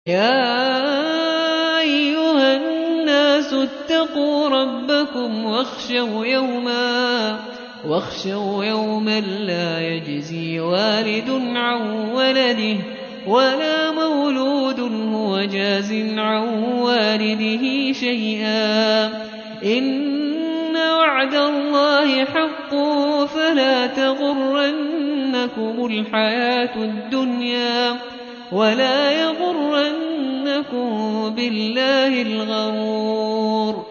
يَا أَيُّهَا النَّاسُ اتَّقُوا رَبَّكُمْ وَاخْشَوْا يَوْمًا لَّا يَجْزِي وَالِدٌ عَن وَلَدِهِ وَلَا مَوْلُودٌ هُوَ جَازٍ عَن وَالِدِهِ شَيْئًا ۚ إِنَّ وَعْدَ اللَّهِ حَقٌّ فَلَا تَغُرَّنَّكُمُ الْحَيَاةُ الدُّنْيَا وَلَا يَغُرَّنَّكُم بِاللَّهِ الْغَرُورُ